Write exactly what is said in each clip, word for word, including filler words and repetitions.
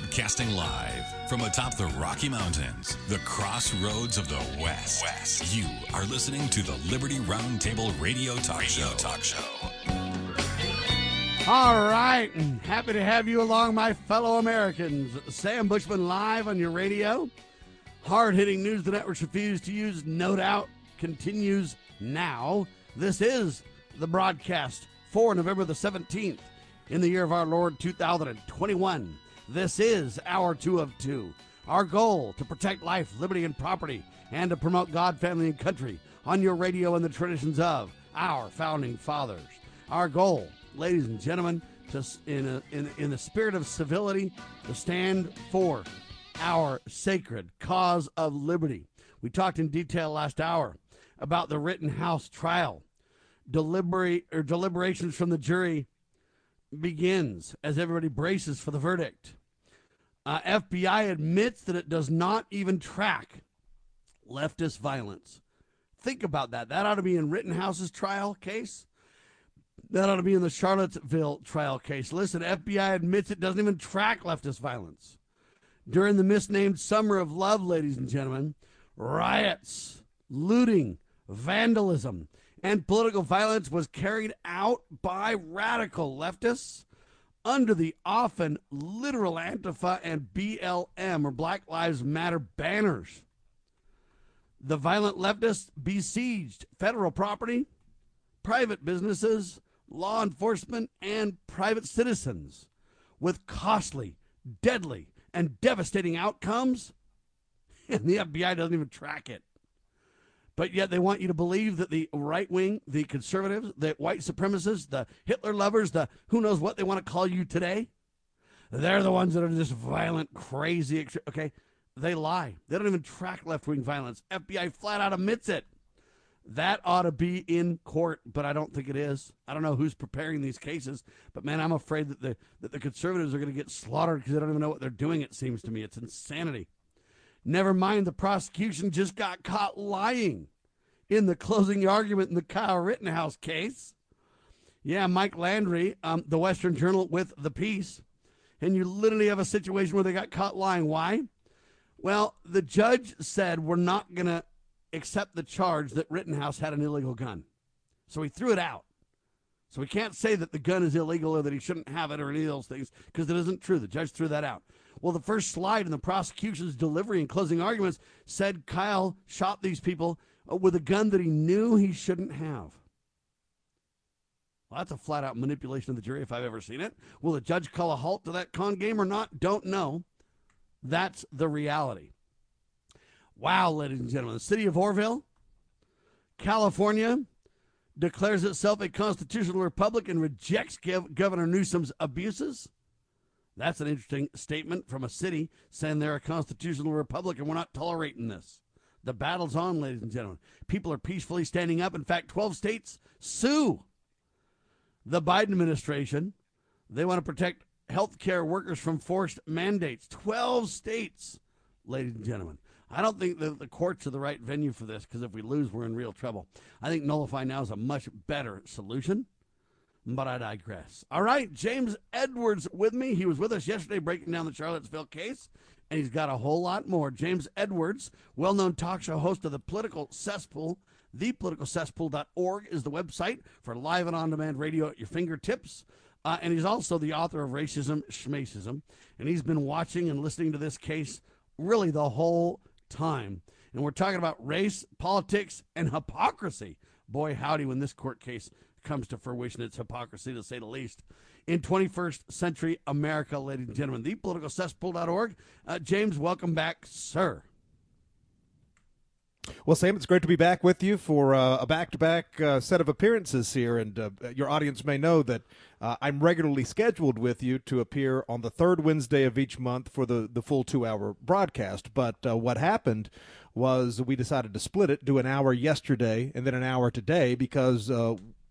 Broadcasting live from atop the Rocky Mountains, the crossroads of the West. West. You are listening to the Liberty Roundtable Radio Talk Radio Show. Talk Show. All right, and happy to have you along, my fellow Americans. Sam Bushman live on your radio. Hard-hitting news the networks refuse to use, no doubt, continues now. This is the broadcast for November the seventeenth in the year of our Lord two thousand twenty-one. This is Hour two of two. Our goal, to protect life, liberty, and property, and to promote God, family, and country on your radio and the traditions of our founding fathers. Our goal, ladies and gentlemen, to, in, a, in, in the spirit of civility, to stand for our sacred cause of liberty. We talked in detail last hour about the Rittenhouse trial. Deliberate, or deliberations from the jury begins as everybody braces for the verdict. Uh, F B I admits that it does not even track leftist violence. Think about that. That ought to be in Rittenhouse's trial case. That ought to be in the Charlottesville trial case. Listen, F B I admits it doesn't even track leftist violence. During the misnamed Summer of Love, ladies and gentlemen, riots, looting, vandalism, and political violence was carried out by radical leftists under the often literal Antifa and B L M, or Black Lives Matter, banners. The violent leftists besieged federal property, private businesses, law enforcement, and private citizens with costly, deadly, and devastating outcomes, and the F B I doesn't even track it. But yet they want you to believe that the right wing, the conservatives, the white supremacists, the Hitler lovers, the who knows what they want to call you today, they're the ones that are just violent, crazy. Okay, they lie. They don't even track left-wing violence. F B I flat out admits it. That ought to be in court, but I don't think it is. I don't know who's preparing these cases, but man, I'm afraid that the that the conservatives are going to get slaughtered because they don't even know what they're doing, it seems to me. It's insanity. Never mind, the prosecution just got caught lying in the closing argument in the Kyle Rittenhouse case. Yeah, Mike Landry, um, the Western Journal with the piece, and you literally have a situation where they got caught lying. Why? Well, the judge said we're not going to accept the charge that Rittenhouse had an illegal gun. So he threw it out. So we can't say that the gun is illegal or that he shouldn't have it or any of those things, because it isn't true. The judge threw that out. Well, the first slide in the prosecution's delivery and closing arguments said Kyle shot these people with a gun that he knew he shouldn't have. Well, that's a flat-out manipulation of the jury if I've ever seen it. Will the judge call a halt to that con game or not? Don't know. That's the reality. Wow, ladies and gentlemen. The city of Orville, California, declares itself a constitutional republic and rejects Gov- Governor Newsom's abuses. That's an interesting statement from a city saying they're a constitutional republic and we're not tolerating this. The battle's on, ladies and gentlemen. People are peacefully standing up. In fact, twelve states sue the Biden administration. They want to protect healthcare workers from forced mandates. twelve states, ladies and gentlemen. I don't think that the courts are the right venue for this, because if we lose, we're in real trouble. I think nullify now is a much better solution, but I digress. All right, James Edwards with me. He was with us yesterday breaking down the Charlottesville case, and he's got a whole lot more. James Edwards, well-known talk show host of the Political Cesspool. the political cesspool dot org is the website for live and on-demand radio at your fingertips. Uh, and he's also the author of Racism, Schmacism, and he's been watching and listening to this case really the whole time. And we're talking about race, politics, and hypocrisy. Boy, howdy, when this court case comes to fruition, it's hypocrisy, to say the least. In twenty-first century America, ladies and gentlemen, the political cesspool dot org. Uh, James, welcome back, sir. Well, Sam, it's great to be back with you for uh, a back-to-back uh, set of appearances here, and uh, your audience may know that uh, I'm regularly scheduled with you to appear on the third Wednesday of each month for the, the full two-hour broadcast, but uh, what happened was we decided to split it, do an hour yesterday and then an hour today, because uh,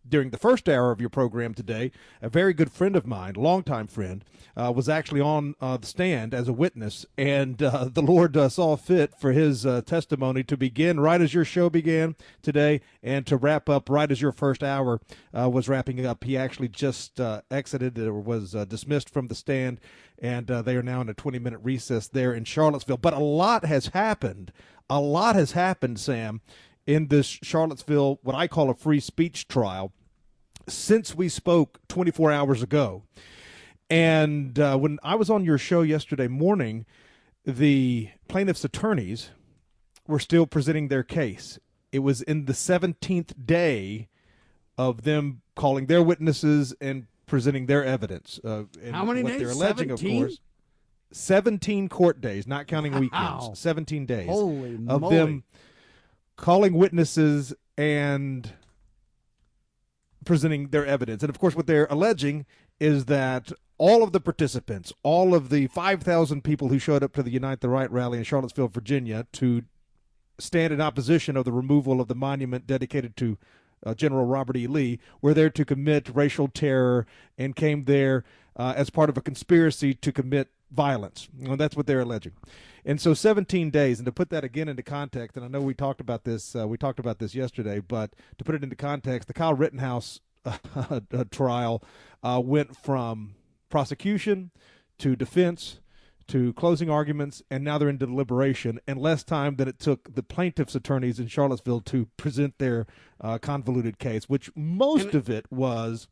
during the first hour of your program today, a very good friend of mine, longtime friend, uh, was actually on uh, the stand as a witness, and uh, the Lord uh, saw fit for his uh, testimony to begin right as your show began today and to wrap up right as your first hour uh, was wrapping up. He actually just uh, exited or was uh, dismissed from the stand, and uh, they are now in a twenty-minute recess there in Charlottesville. But a lot has happened. A lot has happened, Sam, in this Charlottesville, what I call a free speech trial, since we spoke twenty-four hours ago. And uh, when I was on your show yesterday morning, the plaintiff's attorneys were still presenting their case. It was in the seventeenth day of them calling their witnesses and presenting their evidence. Uh, and How many what days? They're alleging, seventeen? of course, seventeen court days, not counting Wow. weekends. seventeen days Holy of moly. them calling witnesses and presenting their evidence. And, of course, what they're alleging is that all of the participants, all of the five thousand people who showed up to the Unite the Right rally in Charlottesville, Virginia, to stand in opposition of the removal of the monument dedicated to uh, General Robert E. Lee, were there to commit racial terror and came there uh, as part of a conspiracy to commit violence. Well, that's what they're alleging. And so seventeen days, and to put that again into context, and I know we talked about this, uh, we talked about this yesterday, but to put it into context, the Kyle Rittenhouse uh, trial uh, went from prosecution to defense to closing arguments, and now they're into deliberation, and less time than it took the plaintiff's attorneys in Charlottesville to present their uh, convoluted case, which most of it was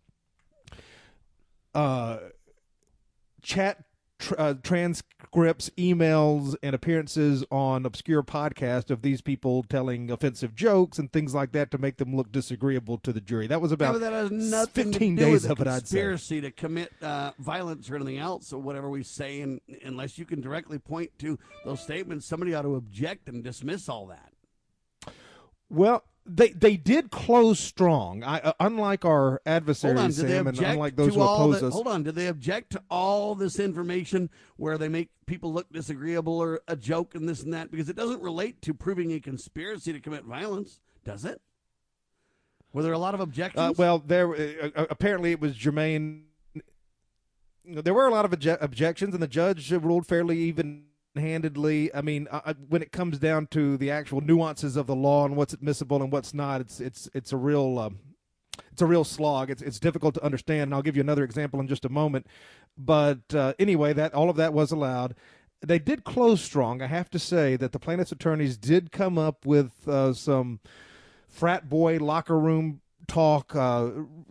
uh, chat Tr- uh, transcripts, emails, and appearances on obscure podcasts of these people telling offensive jokes and things like that to make them look disagreeable to the jury. That was about Yeah, but that has nothing fifteen to do days with of it, I'd say. conspiracy to commit uh, violence or anything else, or whatever we say, and unless you can directly point to those statements, somebody ought to object and dismiss all that. Well, they they did close strong. I, uh, unlike our adversaries, Hold on, did they Sam, and object unlike those to who all oppose the, us. Hold on, did they object to all this information where they make people look disagreeable or a joke and this and that? Because it doesn't relate to proving a conspiracy to commit violence, does it? Were there a lot of objections? Uh, well, there uh, uh, apparently it was germane. There were a lot of obje- objections, and the judge ruled fairly even. Handedly, I mean, uh, when it comes down to the actual nuances of the law and what's admissible and what's not, it's it's it's a real um, it's a real slog. It's it's difficult to understand, and I'll give you another example in just a moment. But uh, anyway, that all of that was allowed. They did close strong. I have to say that the plaintiff's attorneys did come up with uh, some frat boy locker room talk. Uh,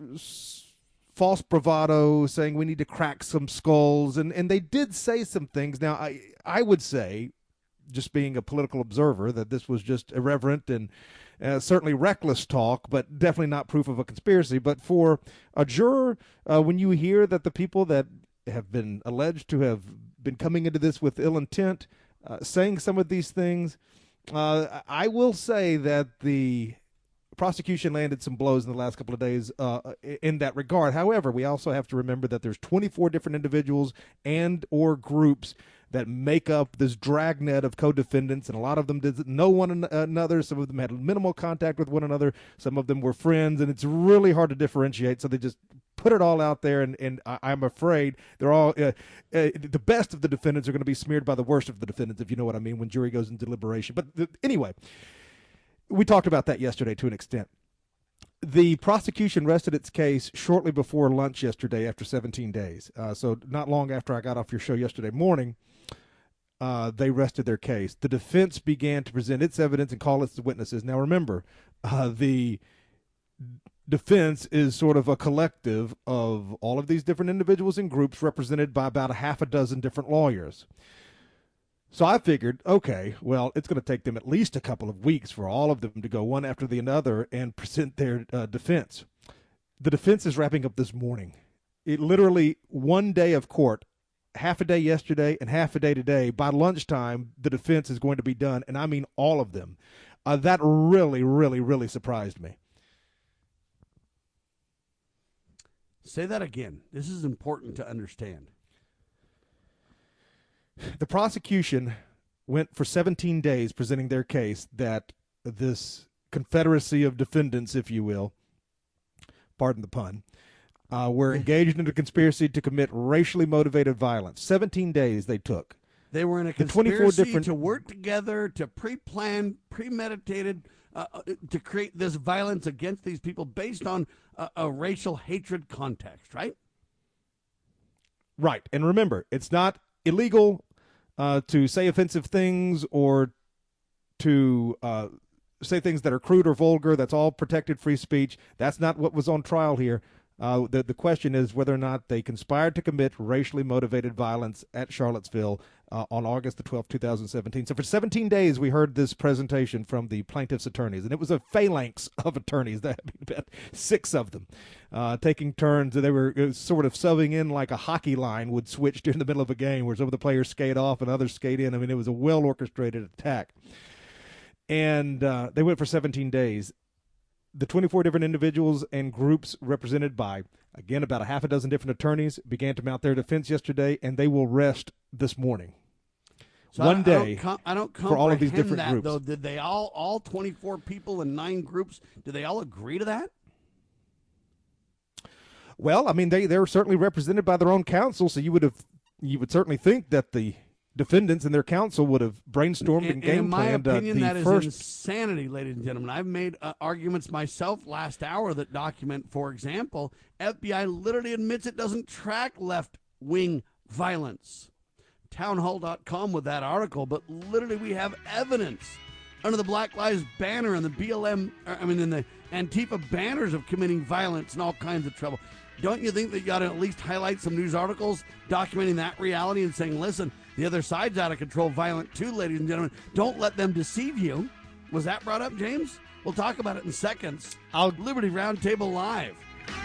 false bravado, saying we need to crack some skulls, and, and they did say some things. Now, I I would say, just being a political observer, that this was just irreverent and uh, certainly reckless talk, but definitely not proof of a conspiracy. But for a juror, uh, when you hear that the people that have been alleged to have been coming into this with ill intent, uh, saying some of these things, uh, I will say that the prosecution landed some blows in the last couple of days uh, in that regard. However, we also have to remember that there's twenty-four different individuals and or groups that make up this dragnet of co-defendants, and a lot of them didn't know one another. Some of them had minimal contact with one another. Some of them were friends, and it's really hard to differentiate, so they just put it all out there, and, and I'm afraid they're all uh, uh, the best of the defendants are going to be smeared by the worst of the defendants, if you know what I mean, when jury goes into deliberation. But the, anyway, we talked about that yesterday to an extent. The prosecution rested its case shortly before lunch yesterday after seventeen days. Uh, so not long after I got off your show yesterday morning, uh, they rested their case. The defense began to present its evidence and call its witnesses. Now remember, uh, the defense is sort of a collective of all of these different individuals and groups represented by about a half a dozen different lawyers. So I figured, okay, well, it's going to take them at least a couple of weeks for all of them to go one after the other and present their uh, defense. The defense is wrapping up this morning. It literally one day of court, half a day yesterday and half a day today. By lunchtime, the defense is going to be done, and I mean all of them. Uh, that really, really, really surprised me. Say that again. This is important to understand. The prosecution went for seventeen days presenting their case that this confederacy of defendants, if you will, pardon the pun, uh, were engaged in a conspiracy to commit racially motivated violence. seventeen days they took. They were in a The twenty-four conspiracy different- to work together, to pre-plan, premeditated, uh, to create this violence against these people based on a, a racial hatred context, right? Right. And remember, it's not illegal uh, to say offensive things or to uh, say things that are crude or vulgar. That's all protected free speech. That's not what was on trial here. Uh, the, the question is whether or not they conspired to commit racially motivated violence at Charlottesville uh, on August the twelfth, two thousand seventeen. So for seventeen days, we heard this presentation from the plaintiff's attorneys, and it was a phalanx of attorneys, that about six of them, uh, taking turns. They were sort of subbing in like a hockey line would switch during the middle of a game where some of the players skate off and others skate in. I mean, it was a well-orchestrated attack. And uh, they went for seventeen days. The twenty-four different individuals and groups represented by, again, about a half a dozen different attorneys began to mount their defense yesterday, and they will rest this morning. So One I, day I don't, com- I don't for all of these comprehend different that, groups. Though, did they all, all twenty-four people in nine groups, did they all agree to that? Well, I mean, they they're certainly represented by their own counsel, so you would have you would certainly think that the defendants and their counsel would have brainstormed and, And, game in my planned opinion, uh, that the is first. insanity, ladies and gentlemen. I've made uh, arguments myself last hour that document, for example, F B I literally admits it doesn't track left-wing violence. Townhall dot com with that article, but literally we have evidence under the Black Lives banner and the B L M, I mean, in the Antifa banners of committing violence and all kinds of trouble. Don't you think that you ought to at least highlight some news articles documenting that reality and saying, listen, the other side's out of control, violent too, ladies and gentlemen. Don't let them deceive you. Was that brought up, James? We'll talk about it in seconds. I'll- Liberty Roundtable Live.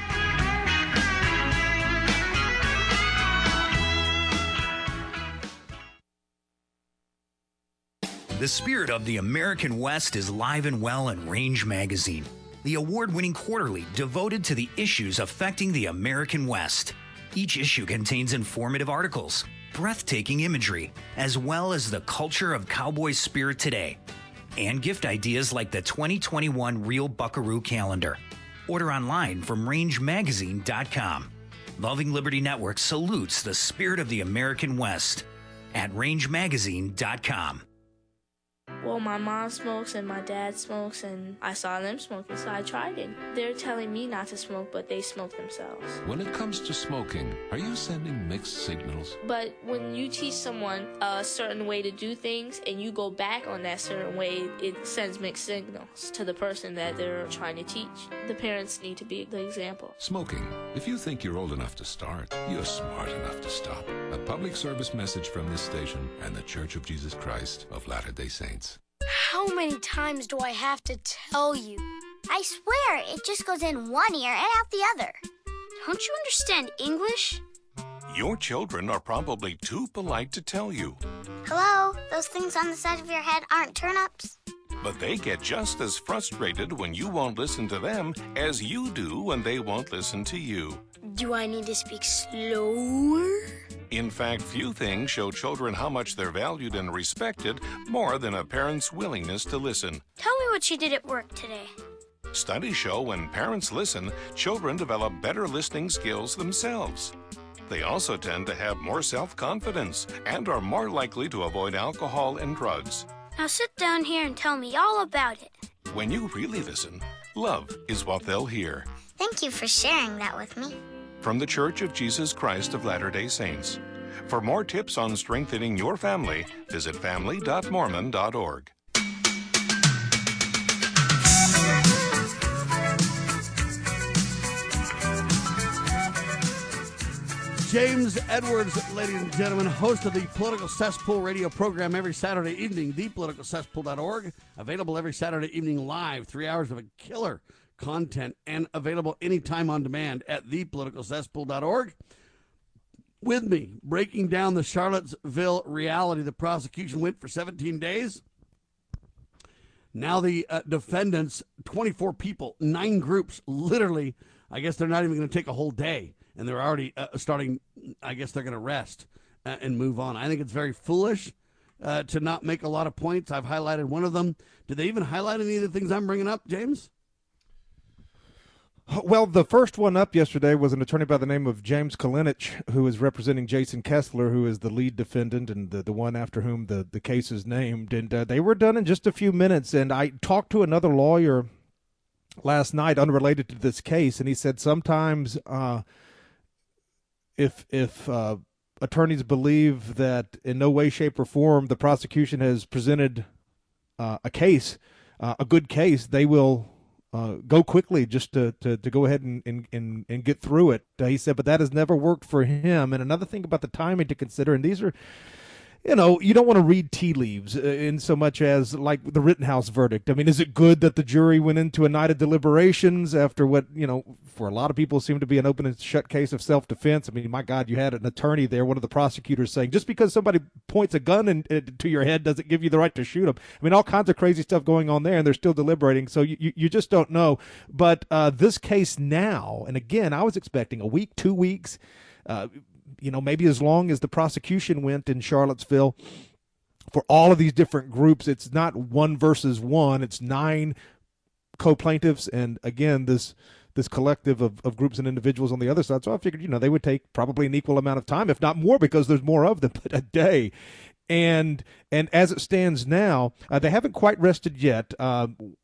The spirit of the American West is live and well in Range Magazine, the award-winning quarterly devoted to the issues affecting the American West. Each issue contains informative articles, breathtaking imagery, as well as the culture of cowboy spirit today, and gift ideas like the twenty twenty-one Real Buckaroo calendar. Order online from range magazine dot com. Loving Liberty Network salutes the spirit of the American West at range magazine dot com. Well, my mom smokes and my dad smokes, and I saw them smoking, so I tried it. They're telling me not to smoke, but they smoke themselves. When it comes to smoking, are you sending mixed signals? But when you teach someone a certain way to do things and you go back on that certain way, it sends mixed signals to the person that they're trying to teach. The parents need to be the example. Smoking. If you think you're old enough to start, you're smart enough to stop. A public service message from this station and the Church of Jesus Christ of Latter-day Saints. How many times do I have to tell you? I swear, it just goes in one ear and out the other. Don't you understand English? Your children are probably too polite to tell you, Hello? Those things on the side of your head aren't turnips? but they get just as frustrated when you won't listen to them as you do when they won't listen to you. Do I need to speak slower? In fact, few things show children how much they're valued and respected more than a parent's willingness to listen. Tell me what you did at work today. Studies show when parents listen, children develop better listening skills themselves. They also tend to have more self-confidence and are more likely to avoid alcohol and drugs. Now sit down here and tell me all about it. When you really listen, love is what they'll hear. Thank you for sharing that with me. From the Church of Jesus Christ of Latter-day Saints. For more tips on strengthening your family, visit family dot mormon dot org. James Edwards, ladies and gentlemen, host of the Political Cesspool radio program every Saturday evening, the political cesspool dot org. Available every Saturday evening live, three hours of a killer content, and available anytime on demand at the political cesspool dot org. With me, breaking down the Charlottesville reality. The prosecution went for seventeen days. Now the uh, defendants, twenty-four people, nine groups, literally, I guess they're not even going to take a whole day. And they're already uh, starting, I guess they're going to rest uh, and move on. I think it's very foolish uh, to not make a lot of points. I've highlighted one of them. Did they even highlight any of the things I'm bringing up, James? Well, the first one up yesterday was an attorney by the name of James Kalinich, who is representing Jason Kessler, who is the lead defendant and the, the one after whom the, the case is named. And uh, they were done in just a few minutes. And I talked to another lawyer last night unrelated to this case, and he said sometimes uh, if if uh, attorneys believe that in no way, shape, or form the prosecution has presented uh, a case, uh, a good case, they will uh, go quickly just to, to, to go ahead and, and, and, and get through it. Uh, he said, but that has never worked for him. And another thing about the timing to consider, and these are, you know, you don't want to read tea leaves uh, in so much as like the Rittenhouse verdict. I mean, is it good that the jury went into a night of deliberations after what, you know, for a lot of people seemed to be an open and shut case of self-defense? I mean, my God, you had an attorney there, one of the prosecutors saying, just because somebody points a gun in, in, to your head doesn't give you the right to shoot them. I mean, all kinds of crazy stuff going on there, and they're still deliberating, so you, you, you just don't know. But uh, this case now, and again, I was expecting a week, two weeks, uh, you know, maybe as long as the prosecution went in Charlottesville for all of these different groups. It's not one versus one. It's nine co-plaintiffs. And again, this this collective of, of groups and individuals on the other side. So I figured, you know, they would take probably an equal amount of time, if not more, because there's more of them, but a day. And and as it stands now, uh, they haven't quite rested yet. Uh,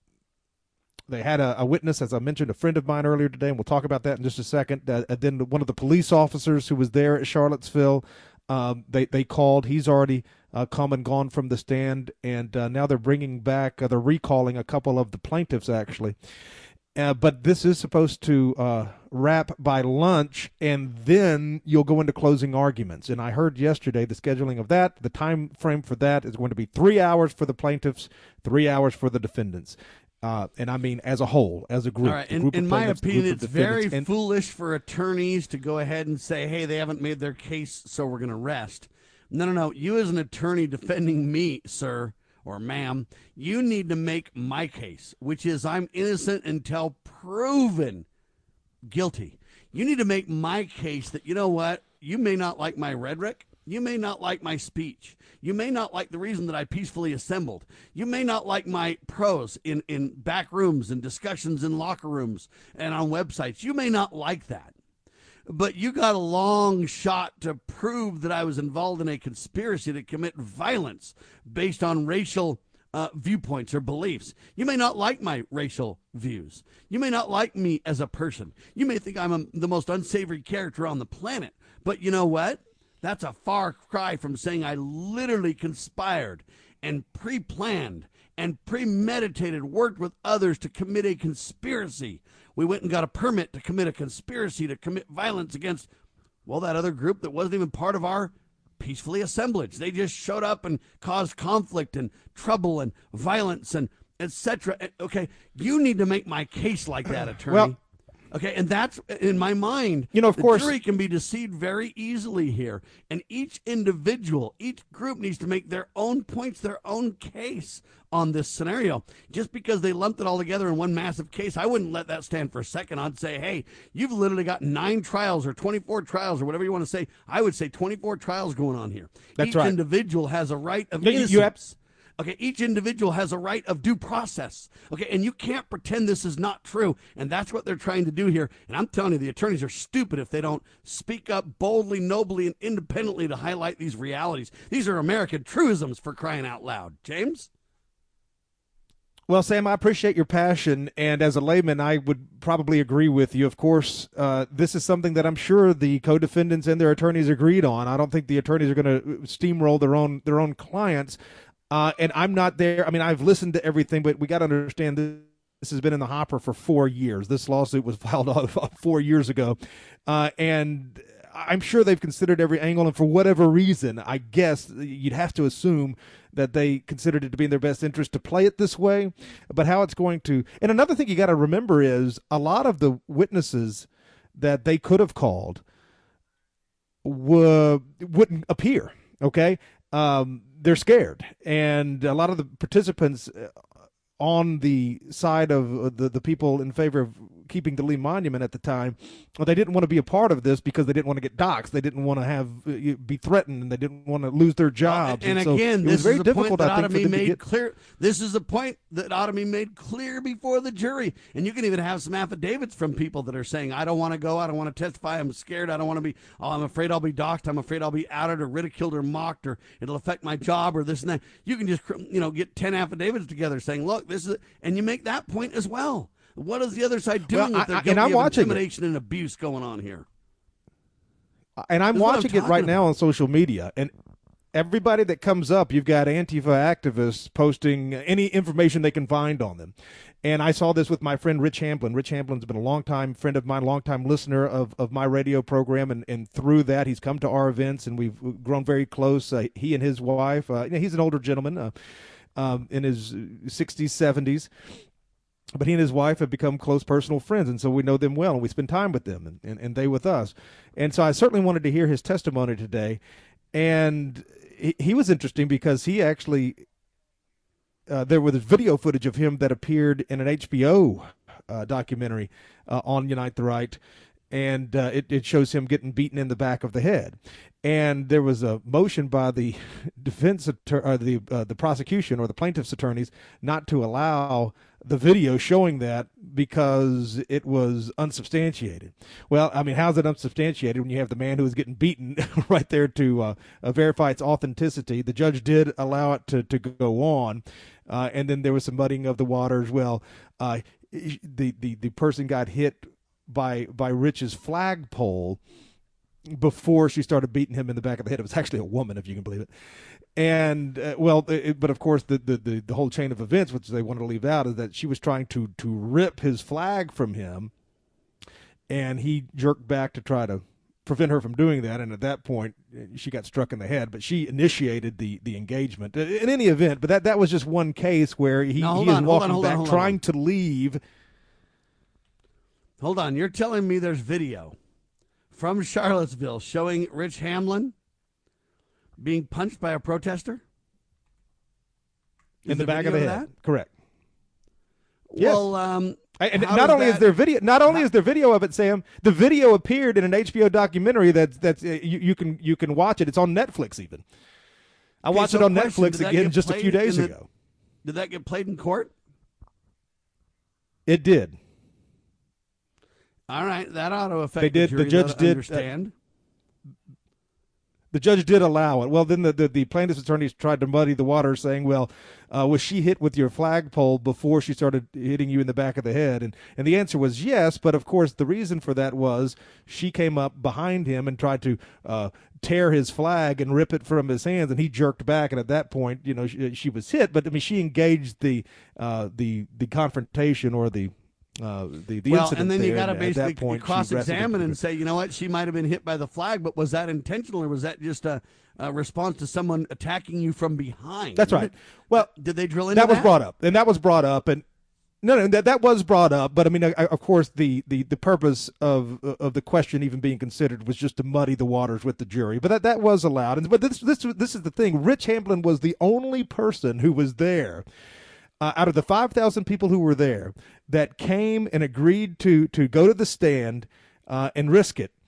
They had a, a witness, as I mentioned, a friend of mine earlier today, and we'll talk about that in just a second. Uh, and then one of the police officers who was there at Charlottesville, um, they, they called. He's already uh, come and gone from the stand, and uh, now they're bringing back, uh, they're recalling a couple of the plaintiffs, actually. Uh, but this is supposed to uh, wrap by lunch, and then you'll go into closing arguments. And I heard yesterday the scheduling of that. The time frame for that is going to be three hours for the plaintiffs, three hours for the defendants. Uh, and I mean, as a whole, as a group. All right. In, group in my opinion, it's very and, foolish for attorneys to go ahead and say, hey, they haven't made their case, so we're going to rest. No, no, no. You as an attorney defending me, sir or ma'am, you need to make my case, which is I'm innocent until proven guilty. You need to make my case that, you know what, you may not like my rhetoric. You may not like my speech. You may not like the reason that I peacefully assembled. You may not like my prose in, in back rooms and discussions in locker rooms and on websites. You may not like that. But you got a long shot to prove that I was involved in a conspiracy to commit violence based on racial uh, viewpoints or beliefs. You may not like my racial views. You may not like me as a person. You may think I'm a, the most unsavory character on the planet. But you know what? That's a far cry from saying I literally conspired and pre-planned and premeditated, worked with others to commit a conspiracy. We went and got a permit to commit a conspiracy to commit violence against, well, that other group that wasn't even part of our peacefully assemblage. They just showed up and caused conflict and trouble and violence and et cetera. Okay, you need to make my case like that, attorney. Well, Okay, and that's, in my mind, you know, of the course, jury can be deceived very easily here. And each individual, each group needs to make their own points, their own case on this scenario. Just because they lumped it all together in one massive case, I wouldn't let that stand for a second. I'd say, hey, you've literally got nine trials or twenty-four trials or whatever you want to say. I would say twenty-four trials going on here. That's each right. individual has a right of You- you- innocence. you have- Okay, each individual has a right of due process. Okay, and you can't pretend this is not true. And that's what they're trying to do here. And I'm telling you, the attorneys are stupid if they don't speak up boldly, nobly, and independently to highlight these realities. These are American truisms, for crying out loud. James? Well, Sam, I appreciate your passion, and as a layman, I would probably agree with you. Of course, uh, this is something that I'm sure the co-defendants and their attorneys agreed on. I don't think the attorneys are going to steamroll their own their own clients. Uh, and I'm not there. I mean, I've listened to everything, but we got to understand this, this has been in the hopper for four years. This lawsuit was filed four years ago. Uh, and I'm sure they've considered every angle. And for whatever reason, I guess you'd have to assume that they considered it to be in their best interest to play it this way. But how it's going to. And another thing you got to remember is a lot of the witnesses that they could have called were, wouldn't appear. Okay. Um, they're scared, and a lot of the participants on the side of the, the people in favor of keeping the Lee Monument at the time, well, they didn't want to be a part of this because they didn't want to get doxxed. They didn't want to have uh, be threatened, and they didn't want to lose their jobs. Well, and, and, and so again, it this was very is a difficult, point that I ought think, to for be them to made get- clear. This is a point that ought to be made clear before the jury. And you can even have some affidavits from people that are saying, I don't want to go, I don't want to testify, I'm scared, I don't want to be, oh, I'm afraid I'll be doxxed, I'm afraid I'll be outed or ridiculed or mocked, or it'll affect my job or this and that. You can just, you know, get ten affidavits together saying, look, this is, and you make that point as well. What is the other side doing Well, with their I- I- guilty and I'm of watching it. intimidation and abuse going on here? And I'm This is what I'm watching it right talking now on social media, and everybody that comes up, you've got Antifa activists posting any information they can find on them. And I saw this with my friend Rich Hamblin. Rich Hamblin's been a longtime friend of mine, longtime listener of, of my radio program, and, and through that, he's come to our events, and we've grown very close. Uh, he and his wife, uh, you know, he's an older gentleman uh, um, in his sixties, seventies. But he and his wife have become close personal friends, and so we know them well, and we spend time with them, and, and, and they with us. And so I certainly wanted to hear his testimony today. And he, he was interesting because he actually, uh, there was video footage of him that appeared in an H B O uh, documentary uh, on Unite the Right, and uh, it, it shows him getting beaten in the back of the head. And there was a motion by the defense attor- or the uh, the prosecution or the plaintiff's attorneys not to allow the video showing that because it was unsubstantiated. Well, I mean, how's it unsubstantiated when you have the man who was getting beaten right there to uh, uh, verify its authenticity? The judge did allow it to, to go on, uh, and then there was some muddying of the waters. Well, uh, the, the, the person got hit by by Rich's flagpole before she started beating him in the back of the head. It was actually a woman, if you can believe it. And, uh, well, it, but of course, the, the, the, the whole chain of events, which they wanted to leave out, is that she was trying to, to rip his flag from him, and he jerked back to try to prevent her from doing that. And at that point, she got struck in the head, but she initiated the, the engagement. In any event, but that, that was just one case where he, Now, he hold is on, hold walking on, hold back, on, hold on. trying to leave. Hold on, you're telling me there's video from Charlottesville showing Rich Hamlin being punched by a protester? Is In the there back of the video head. that? Correct. Yes. Well, um, And how not does only is that- there video, not only is there video of it, Sam, the video appeared in an H B O documentary that's that's uh, you, you can you can watch it. It's on Netflix even. I Okay, watched so it on question, Netflix did that again get just a played few days in the- ago. Did that get played in court? It did. All right, that ought to affect They did- the the jury judge to did, uh, understand. The judge did allow it. Well, then the, the, the plaintiff's attorneys tried to muddy the water, saying, well, uh, was she hit with your flagpole before she started hitting you in the back of the head? And, and the answer was yes, but of course the reason for that was she came up behind him and tried to uh, tear his flag and rip it from his hands, and he jerked back, and at that point, you know, she, she was hit. But, I mean, she engaged the uh, the the confrontation or the Uh, the, the well, incident and then you there, got to and at that basically point, she cross-examine wrestled and say, you know what, she might have been hit by the flag, but was that intentional or was that just a, a response to someone attacking you from behind? That's right. Well, did they drill into that that? was brought up, and that was brought up, and no, no, that that was brought up. But I mean, I, of course, the, the, the purpose of of the question even being considered was just to muddy the waters with the jury. But that, that was allowed. And but this this this is the thing. Rich Hamblin was the only person who was there. Uh, out of the five thousand people who were there that came and agreed to to go to the stand uh, and risk it,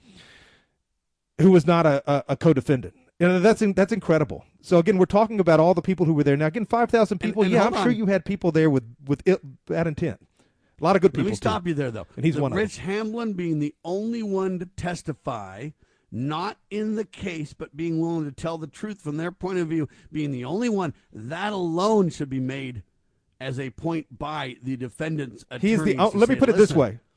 who was not a, a, a co-defendant. You know, that's in, that's incredible. So, again, we're talking about all the people who were there. Now, again, five thousand people, And- and yeah, hold I'm sure on. you had people there with, with ill, bad intent. A lot of good Let people, me stop too. you there, though. And he's The one of them. Rich Hamlin being the only one to testify, not in the case, but being willing to tell the truth from their point of view, being the only one, that alone should be made as a point by the defendant's attorneys. He's the. Oh, to let me say, put it this "Listen." way.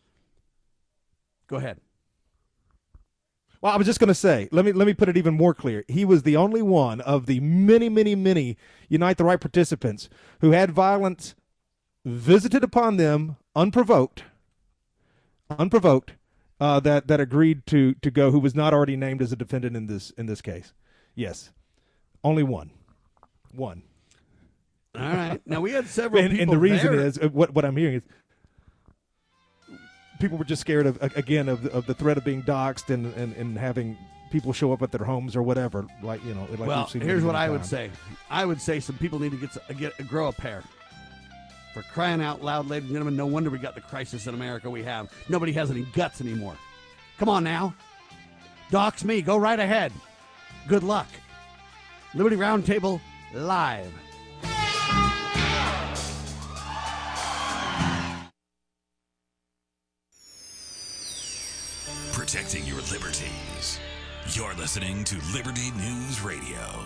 Go ahead. Well, I was just going to say, let me let me put it even more clear. He was the only one of the many, many, many Unite the Right participants who had violence visited upon them unprovoked, unprovoked, uh, that that agreed to to go. Who was not already named as a defendant in this in this case? Yes, only one, one. All right. Now, we had several And, people and the reason there. is uh, what what I'm hearing is people were just scared of again of the, of the threat of being doxxed and, and, and having people show up at their homes or whatever. Like you know, like Well, we've seen here's many, what many I would times. say. I would say some people need to get, get grow a pair. For crying out loud, ladies and gentlemen, no wonder we got the crisis in America we have. Nobody has any guts anymore. Come on now. Dox me. Go right ahead. Good luck. Liberty Roundtable live. Protecting your liberties. You're listening to Liberty News Radio.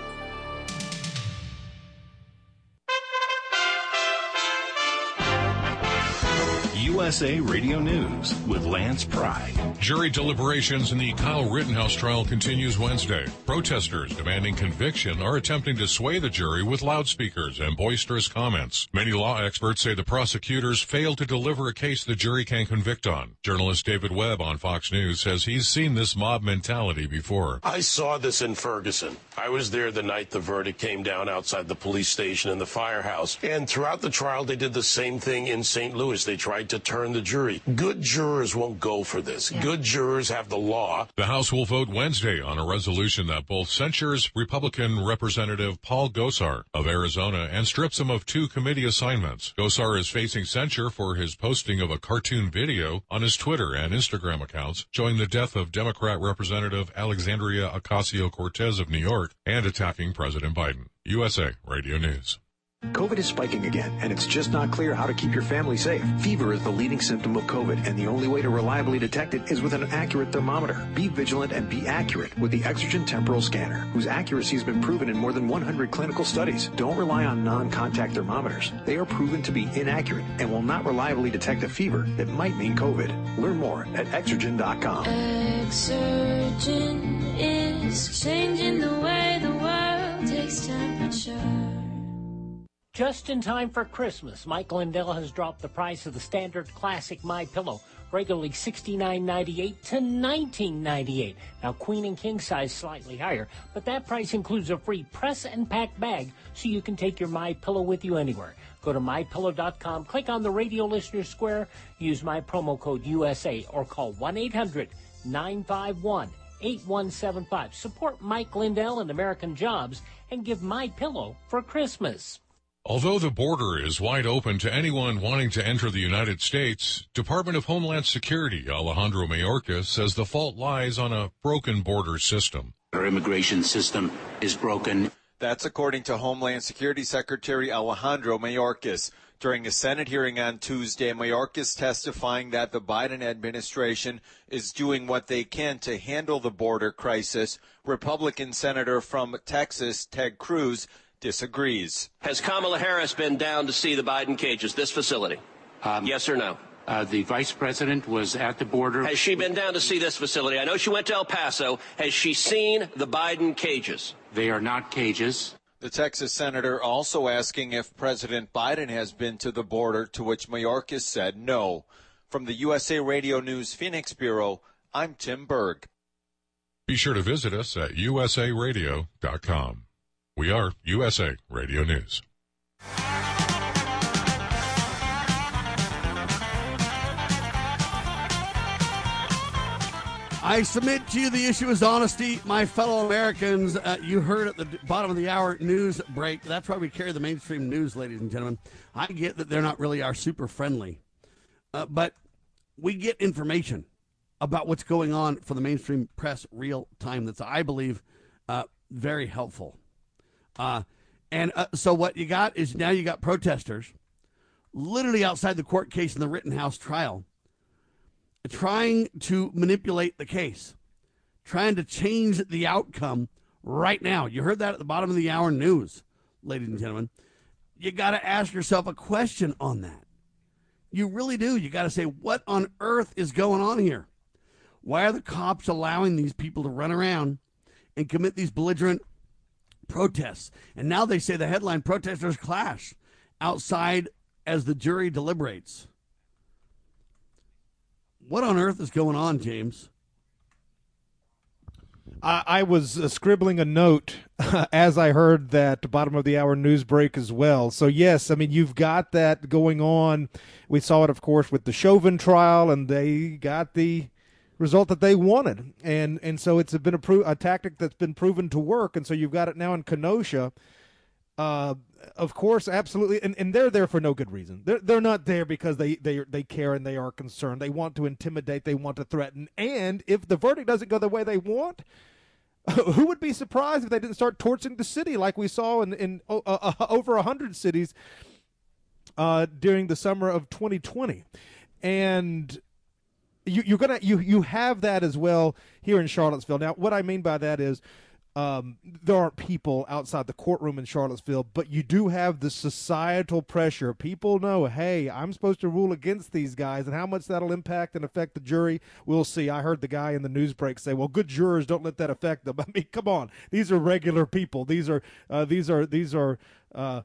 U S A Radio News with Lance Pry. Jury deliberations in the Kyle Rittenhouse trial continues Wednesday. Protesters demanding conviction are attempting to sway the jury with loudspeakers and boisterous comments. Many law experts say the prosecutors failed to deliver a case the jury can convict on. Journalist David Webb on Fox News says he's seen this mob mentality before. I saw this in Ferguson. I was there the night the verdict came down outside the police station and the firehouse. And throughout the trial, they did the same thing in Saint Louis. They tried to turn the jury. Good jurors won't go for this. Yeah. Good jurors have the law. The House will vote Wednesday on a resolution that both censures Republican Representative Paul Gosar of Arizona and strips him of two committee assignments. Gosar is facing censure for his posting of a cartoon video on his Twitter and Instagram accounts showing the death of Democrat Representative Alexandria Ocasio-Cortez of New York and attacking President Biden. U S A Radio News. COVID is spiking again, and it's just not clear how to keep your family safe. Fever is the leading symptom of COVID, and the only way to reliably detect it is with an accurate thermometer. Be vigilant and be accurate with the Exergen Temporal Scanner, whose accuracy has been proven in more than one hundred clinical studies. Don't rely on non-contact thermometers. They are proven to be inaccurate and will not reliably detect a fever that might mean COVID. Learn more at Exergen dot com. Exergen is changing the way the world takes temperature. Just in time for Christmas, Mike Lindell has dropped the price of the standard classic MyPillow, regularly sixty-nine ninety-eight to nineteen ninety-eight. Now, queen and king size slightly higher, but that price includes a free press and pack bag so you can take your MyPillow with you anywhere. Go to my pillow dot com, click on the radio listener square, use my promo code U S A, or call one eight hundred nine five one eight one seven five. Support Mike Lindell and American Jobs and give MyPillow for Christmas. Although the border is wide open to anyone wanting to enter the United States, Department of Homeland Security Alejandro Mayorkas says the fault lies on a broken border system. Our immigration system is broken. That's according to Homeland Security Secretary Alejandro Mayorkas. During a Senate hearing on Tuesday, Mayorkas testifying that the Biden administration is doing what they can to handle the border crisis. Republican Senator from Texas, Ted Cruz, disagrees. Has Kamala Harris been down to see the Biden cages, this facility? Um, yes or no? Uh, the vice president was at the border. Has she been down to see this facility? I know she went to El Paso. Has she seen the Biden cages? They are not cages. The Texas senator also asking if President Biden has been to the border, to which Mayorkas said no. From the U S A Radio News Phoenix Bureau, I'm Tim Berg. Be sure to visit us at U S A radio dot com. We are U S A Radio News. I submit to you the issue is honesty, my fellow Americans. Uh, you heard at the bottom of the hour news break. That's why we carry the mainstream news, ladies and gentlemen. I get that they're not really our super friendly, uh, but we get information about what's going on for the mainstream press real time. That's, I believe, uh, very helpful. Uh, and uh, so what you got is now you got protesters literally outside the court case in the Rittenhouse trial trying to manipulate the case, trying to change the outcome right now. You heard that at the bottom of the hour news, ladies and gentlemen. You got to ask yourself a question on that. You really do. You got to say, what on earth is going on here? Why are the cops allowing these people to run around and commit these belligerent protests? And now they say the headline, protesters clash outside as the jury deliberates. What on earth is going on, James? I, I was uh, scribbling a note uh, as I heard that bottom of the hour news break as well. So, yes, I mean, you've got that going on. We saw it, of course, with the Chauvin trial, and they got the result that they wanted. And and so it's been a, pro- a tactic that's been proven to work, and so you've got it now in Kenosha. Uh, of course, absolutely, and, and they're there for no good reason. They're they're not there because they, they they care and they are concerned. They want to intimidate. They want to threaten. And if the verdict doesn't go the way they want, who would be surprised if they didn't start torching the city like we saw in in uh, uh, over a hundred cities uh, during the summer of twenty twenty? And you, you're gonna you you have that as well here in Charlottesville. Now, what I mean by that is. Um, there aren't people outside the courtroom in Charlottesville, but you do have the societal pressure. People know, hey, I'm supposed to rule against these guys, and how much that'll impact and affect the jury, we'll see. I heard the guy in the news break say, well, good jurors don't let that affect them. I mean, come on. These are regular people. These are, uh, these are, these are, uh,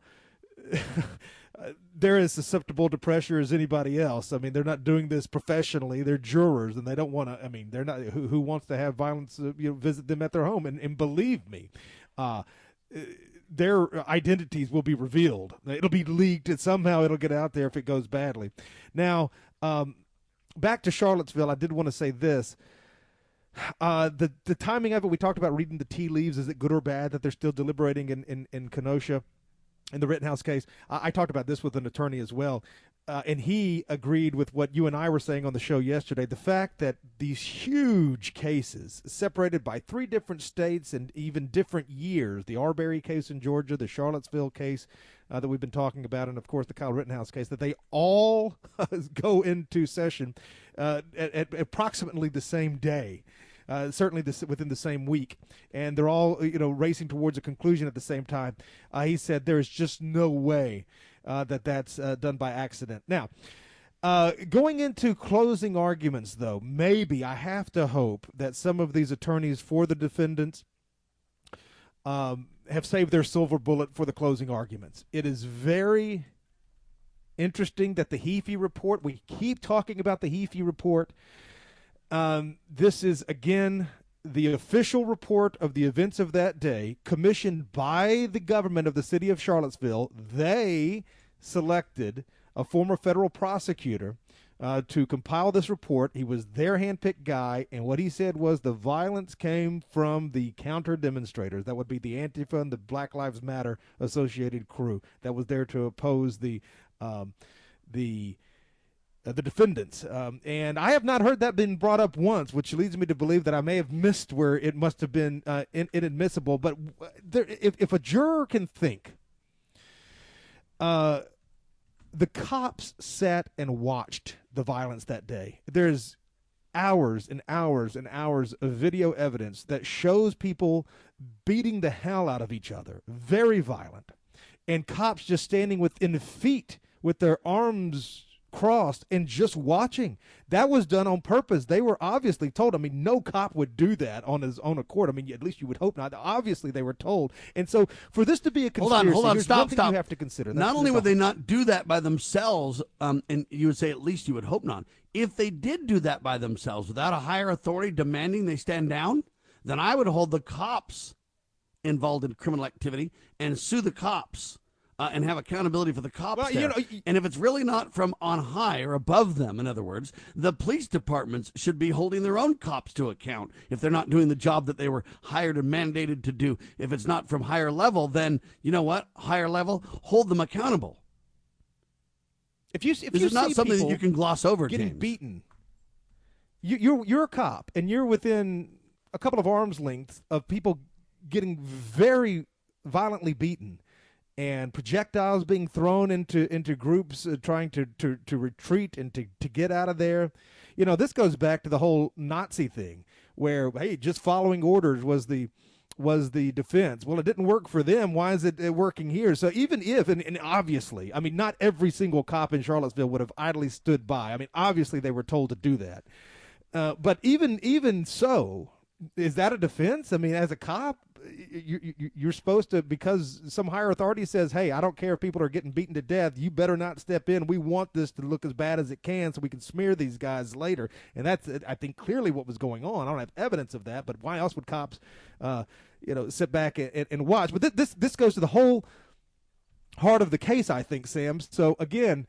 they're as susceptible to pressure as anybody else. I mean, they're not doing this professionally. They're jurors, and they don't want to. I mean, they're not. Who, who wants to have violence? Uh, you know, visit them at their home, and, and believe me, uh, their identities will be revealed. It'll be leaked, and somehow it'll get out there if it goes badly. Now, um, back to Charlottesville. I did want to say this. Uh, the the timing of it. We talked about reading the tea leaves. Is it good or bad that they're still deliberating in in, in Kenosha? In the Rittenhouse case, I, I talked about this with an attorney as well, uh, and he agreed with what you and I were saying on the show yesterday. The fact that these huge cases, separated by three different states and even different years, the Arbery case in Georgia, the Charlottesville case uh, that we've been talking about, and, of course, the Kyle Rittenhouse case, that they all go into session uh, at, at approximately the same day. Uh, certainly this, within the same week, and they're all, you know, racing towards a conclusion at the same time. Uh, he said there is just no way uh, that that's uh, done by accident. Now, uh, going into closing arguments, though, maybe I have to hope that some of these attorneys for the defendants um, have saved their silver bullet for the closing arguments. It is very interesting that the Heaphy report, we keep talking about the Heaphy report. Um, this is, again, the official report of the events of that day, commissioned by the government of the city of Charlottesville. They selected a former federal prosecutor uh, to compile this report. He was their handpicked guy, and what he said was the violence came from the counter-demonstrators. That would be the Antifa and the Black Lives Matter associated crew that was there to oppose the um, the Uh, the defendants. Um, and I have not heard that been brought up once, which leads me to believe that I may have missed where it must have been uh, in, inadmissible. But there, if, if a juror can think, uh, the cops sat and watched the violence that day. There's hours and hours and hours of video evidence that shows people beating the hell out of each other, very violent, and cops just standing within feet with their arms crossed and just watching. That was done on purpose. They were obviously told. I mean, no cop would do that on his own accord. I mean, at least you would hope not. Obviously, they were told. And so, for this to be a conspiracy, hold on, hold on, here's stop, one thing stop. you have to consider. That's, not only that's would all. they not do that by themselves, um, and you would say at least you would hope not. If they did do that by themselves without a higher authority demanding they stand down, then I would hold the cops involved in criminal activity and sue the cops. Uh, and have accountability for the cops well, there. You know, y- and if it's really not from on high or above them, in other words, the police departments should be holding their own cops to account if they're not doing the job that they were hired and mandated to do. If it's not from higher level, then, you know what, higher level, hold them accountable. If you, if this you is not see something that people you can gloss over, getting James. beaten, you, you're, you're a cop, and you're within a couple of arm's lengths of people getting very violently beaten, and projectiles being thrown into into groups uh, trying to, to, to retreat and to, to get out of there. You know, this goes back to the whole Nazi thing where, hey, just following orders was the was the defense. Well, it didn't work for them. Why is it uh, working here? So even if, and, and obviously, I mean, not every single cop in Charlottesville would have idly stood by. I mean, obviously they were told to do that. Uh, but even even so, is that a defense? I mean, as a cop, you, you, you're supposed to, because some higher authority says, hey, I don't care if people are getting beaten to death, you better not step in. We want this to look as bad as it can so we can smear these guys later. And that's, I think, clearly what was going on. I don't have evidence of that, but why else would cops, uh, you know, sit back and, and watch? But th- this this goes to the whole heart of the case, I think, Sam. So, again,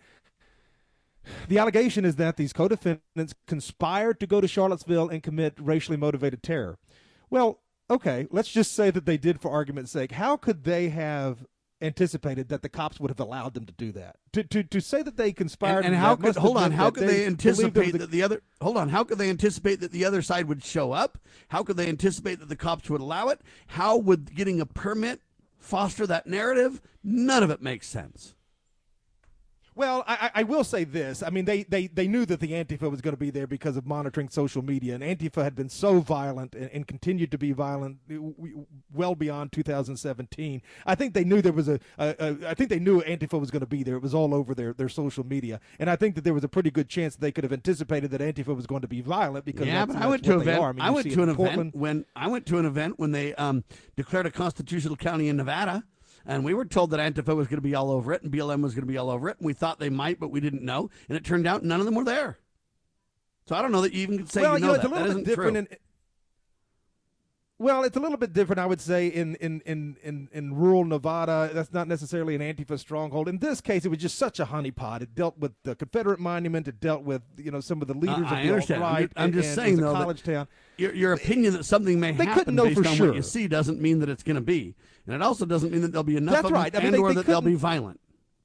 the allegation is that these co-defendants conspired to go to Charlottesville and commit racially motivated terror. Well, okay, let's just say that they did for argument's sake. How could they have anticipated that the cops would have allowed them to do that. To to, to say that they conspired. And, and in how that could must hold have on? meant How that could they believed there anticipate was a- that the other? Hold on. How could they anticipate that the other side would show up? How could they anticipate that the cops would allow it? How would getting a permit foster that narrative? None of it makes sense. Well, I, I will say this. I mean, they, they, they knew that the Antifa was going to be there because of monitoring social media, and Antifa had been so violent and, and continued to be violent well beyond two thousand seventeen. I think they knew there was a, a, a I think they knew Antifa was going to be there. It was all over their, their social media, and I think that there was a pretty good chance that they could have anticipated that Antifa was going to be violent because yeah, that's, but I went that's to what an they event. are. I, mean, I you went see to it an in Portland. event when I went to an event when they um, declared a constitutional county in Nevada. And we were told that Antifa was going to be all over it and B L M was going to be all over it. And we thought they might, but we didn't know. And it turned out none of them were there. So I don't know that you even could say well, you know, you know it's that. a little that bit isn't different. true. In, well, it's a little bit different, I would say, in, in, in, in, in rural Nevada. That's not necessarily an Antifa stronghold. In this case, it was just such a honeypot. It dealt with the Confederate monument. It dealt with, you know, some of the leaders Uh, of I the understand. alt-right. I'm just and, saying, and it was though, a college that town. Your, your opinion that something may They happen couldn't know based for on sure. what you see doesn't mean that it's going to be. And it also doesn't mean that there'll be enough That's of them right. I mean, and they- or they that they'll be couldn't- violent.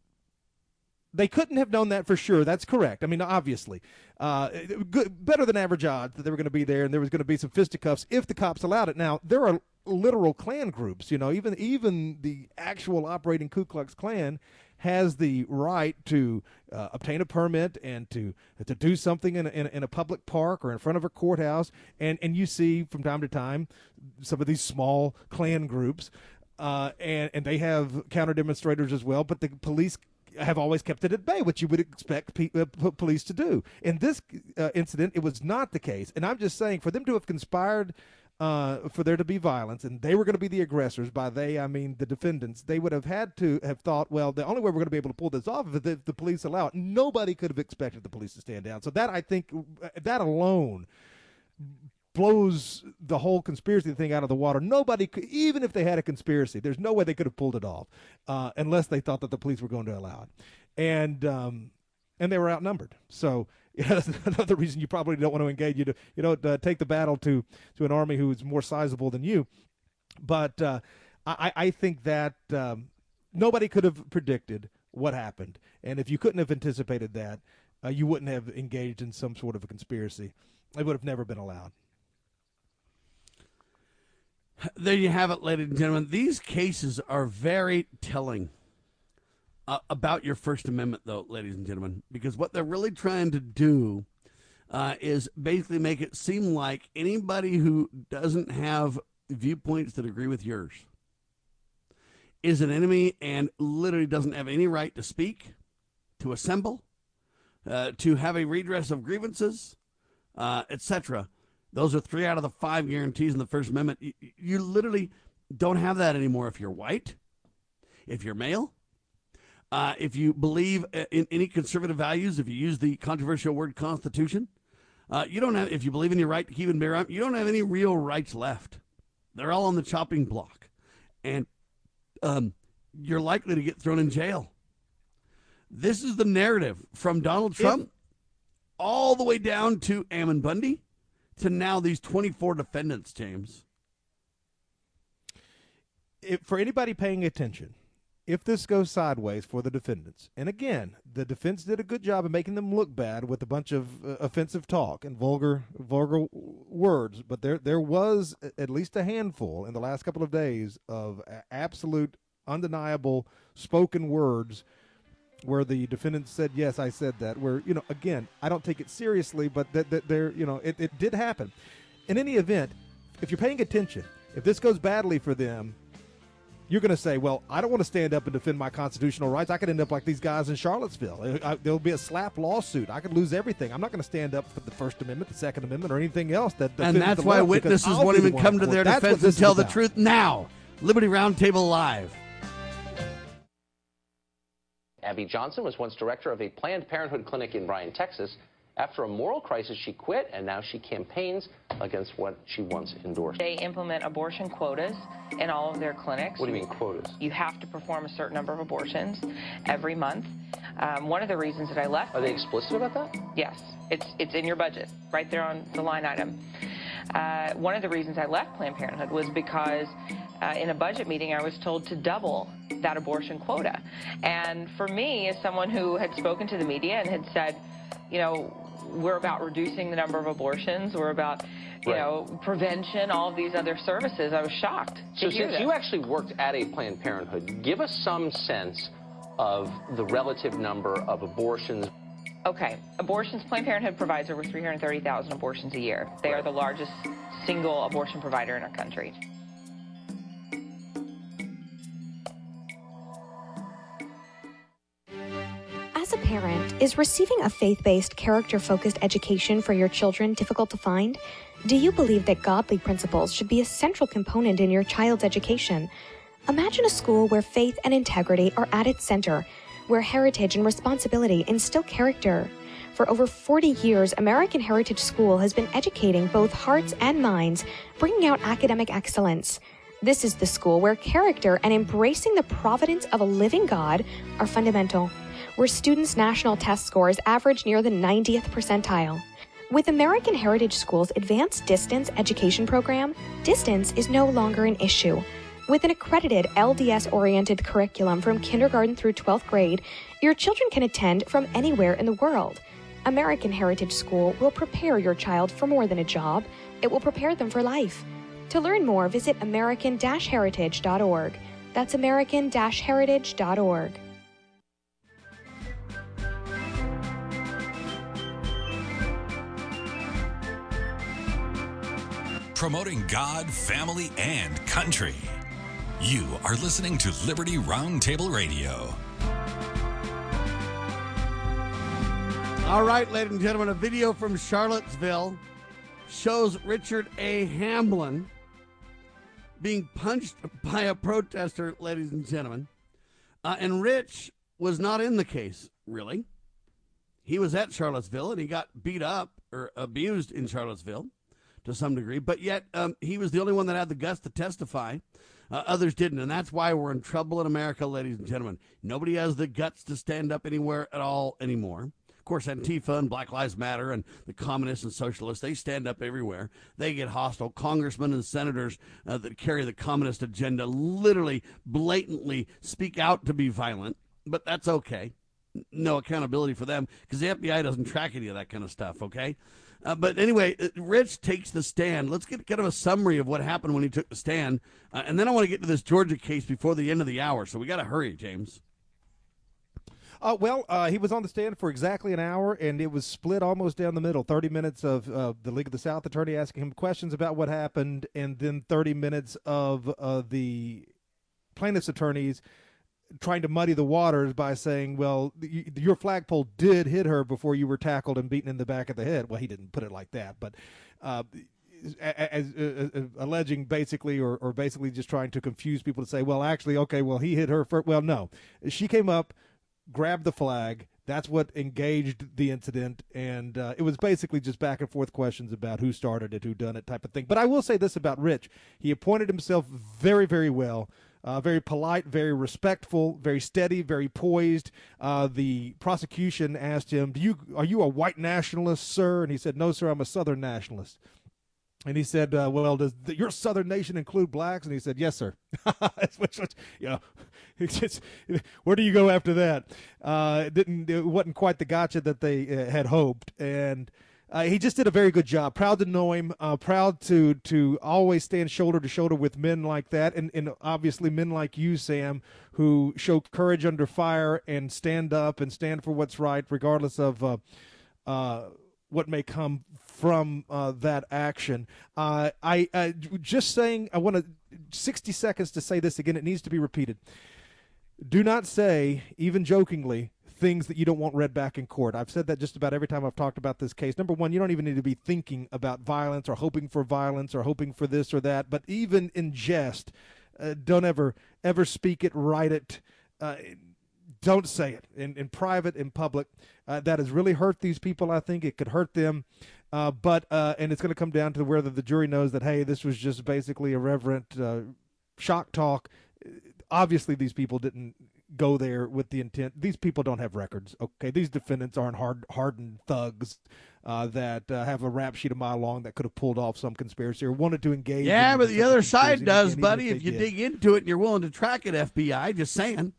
They couldn't have known that for sure. That's correct. I mean, obviously, uh, good, better than average odds that they were going to be there and there was going to be some fisticuffs if the cops allowed it. Now, there are literal Klan groups. You know, even even the actual operating Ku Klux Klan has the right to uh, obtain a permit and to to do something in a, in, a, in a public park or in front of a courthouse. And and you see from time to time some of these small Klan groups, uh, and and they have counter demonstrators as well. But the police have always kept it at bay, which you would expect pe- uh, p- police to do. In this uh, incident, it was not the case. And I'm just saying, for them to have conspired uh, for there to be violence, and they were going to be the aggressors, by they, I mean the defendants, they would have had to have thought, well, the only way we're going to be able to pull this off is if the, if the police allow it. Nobody could have expected the police to stand down. So that, I think, that alone blows the whole conspiracy thing out of the water. Nobody could, even if they had a conspiracy, there's no way they could have pulled it off uh, unless they thought that the police were going to allow it. And um, and they were outnumbered. So yeah, that's another reason you probably don't want to engage. You to you know uh, take the battle to to an army who is more sizable than you. But uh, I, I think that um, nobody could have predicted what happened. And if you couldn't have anticipated that, uh, you wouldn't have engaged in some sort of a conspiracy. It would have never been allowed. There you have it, ladies and gentlemen. These cases are very telling uh, about your First Amendment, though, ladies and gentlemen, because what they're really trying to do uh, is basically make it seem like anybody who doesn't have viewpoints that agree with yours is an enemy and literally doesn't have any right to speak, to assemble, uh, to have a redress of grievances, uh, et cetera. Those are three out of the five guarantees in the First Amendment. You, you literally don't have that anymore if you're white, if you're male, uh, if you believe in any conservative values, if you use the controversial word Constitution. Uh, you don't have, if you believe in your right to keep and bear arms, you don't have any real rights left. They're all on the chopping block. And um, you're likely to get thrown in jail. This is the narrative from Donald Trump if, all the way down to Ammon Bundy, to now these twenty-four defendants, James. If, for anybody paying attention, if this goes sideways for the defendants, and again, the defense did a good job of making them look bad with a bunch of uh, offensive talk and vulgar vulgar words, but there there was at least a handful in the last couple of days of absolute, undeniable spoken words where the defendant said, yes, I said that, where, you know, again, I don't take it seriously, but that, that there, you know, it, it did happen. In any event, if you're paying attention, if this goes badly for them, you're going to say, well, I don't want to stand up and defend my constitutional rights. I could end up like these guys in Charlottesville. I, there'll be a slap lawsuit. I could lose everything. I'm not going to stand up for the First Amendment, the Second Amendment, or anything else. That and that's why witnesses won't even come to their defense and tell the truth now. Liberty Roundtable Live. Abby Johnson was once director of a Planned Parenthood clinic in Bryan, Texas. After a moral crisis, she quit, and now she campaigns against what she once endorsed. They implement abortion quotas in all of their clinics. What do you mean quotas? You have to perform a certain number of abortions every month. Um, one of the reasons that I left... Are they explicit about that? Yes. It's, it's in your budget, right there on the line item. Uh, one of the reasons I left Planned Parenthood was because uh, in a budget meeting, I was told to double that abortion quota. And for me, as someone who had spoken to the media and had said, you know, we're about reducing the number of abortions, we're about, you Right. know, prevention, all of these other services, I was shocked to So hear since this. you actually worked at a Planned Parenthood, give us some sense of the relative number of abortions. Okay, abortions, Planned Parenthood provides over three hundred thirty thousand abortions a year. They are the largest single abortion provider in our country. As a parent, is receiving a faith-based, character-focused education for your children difficult to find? Do you believe that godly principles should be a central component in your child's education? Imagine a school where faith and integrity are at its center, where heritage and responsibility instill character. For over forty years, American Heritage School has been educating both hearts and minds, bringing out academic excellence. This is the school where character and embracing the providence of a living God are fundamental, where students' national test scores average near the ninetieth percentile. With American Heritage School's advanced distance education program, distance is no longer an issue. With an accredited L D S-oriented curriculum from kindergarten through twelfth grade, your children can attend from anywhere in the world. American Heritage School will prepare your child for more than a job. It will prepare them for life. To learn more, visit american dash heritage dot org. That's american dash heritage dot org. Promoting God, family, and country. You are listening to Liberty Roundtable Radio. All right, ladies and gentlemen, a video from Charlottesville shows Richard A. Hamblin being punched by a protester, ladies and gentlemen. Uh, and Rich was not in the case, really. He was at Charlottesville, and he got beat up or abused in Charlottesville to some degree. But yet um, he was the only one that had the guts to testify. Uh, others didn't, and that's why we're in trouble in America, ladies and gentlemen. Nobody has the guts to stand up anywhere at all anymore. Of course, Antifa and Black Lives Matter and the communists and socialists, they stand up everywhere. They get hostile. Congressmen and senators uh, that carry the communist agenda literally, blatantly speak out to be violent, but that's okay. No accountability for them because the F B I doesn't track any of that kind of stuff, okay? Uh, but anyway, Rich takes the stand. Let's get kind of a summary of what happened when he took the stand, uh, and then I want to get to this Georgia case before the end of the hour, so we got to hurry, James. Uh, well, uh, he was on the stand for exactly an hour, and it was split almost down the middle. thirty minutes of uh, the League of the South attorney asking him questions about what happened, and then thirty minutes of uh, the plaintiff's attorneys trying to muddy the waters by saying, well, y- your flagpole did hit her before you were tackled and beaten in the back of the head. Well, he didn't put it like that, but uh, as, uh, uh, alleging basically or, or basically just trying to confuse people to say, well, actually, okay, well, he hit her first. Well, no. She came up, grabbed the flag. That's what engaged the incident, and uh, it was basically just back and forth questions about who started it, who done it type of thing. But I will say this about Rich. He appointed himself very, very well. Uh, very polite, very respectful, very steady, very poised. Uh, the prosecution asked him, "Do you are you a white nationalist, sir?" And he said, "No, sir, I'm a Southern nationalist." And he said, uh, "Well, does the, your Southern nation include blacks?" And he said, "Yes, sir." which, which, you know, it's just, where do you go after that? Uh, it didn't. It wasn't quite the gotcha that they uh, had hoped, and. Uh, he just did a very good job. Proud to know him. Uh, proud to to always stand shoulder to shoulder with men like that, and, and obviously men like you, Sam, who show courage under fire and stand up and stand for what's right, regardless of uh, uh, what may come from uh, that action. Uh, I uh, just saying. I want to sixty seconds to say this again. It needs to be repeated. Do not say, even jokingly, things that you don't want read back in court. I've said that just about every time I've talked about this case. Number one, you don't even need to be thinking about violence or hoping for violence or hoping for this or that. But even in jest, uh, don't ever, ever speak it, write it. Uh, don't say it in, in private, in public. Uh, that has really hurt these people, I think. It could hurt them. Uh, but uh, and it's going to come down to whether the jury knows that, hey, this was just basically irreverent uh, shock talk. Obviously, these people didn't go there with the intent. These people don't have records, okay? These defendants aren't hard, hardened thugs. uh, that uh, have a rap sheet a mile long that could have pulled off some conspiracy or wanted to engage. Yeah, in but the such a other side conspiracy, does, even buddy. if, If you did. dig into it and you're willing to track it, F B I, just saying.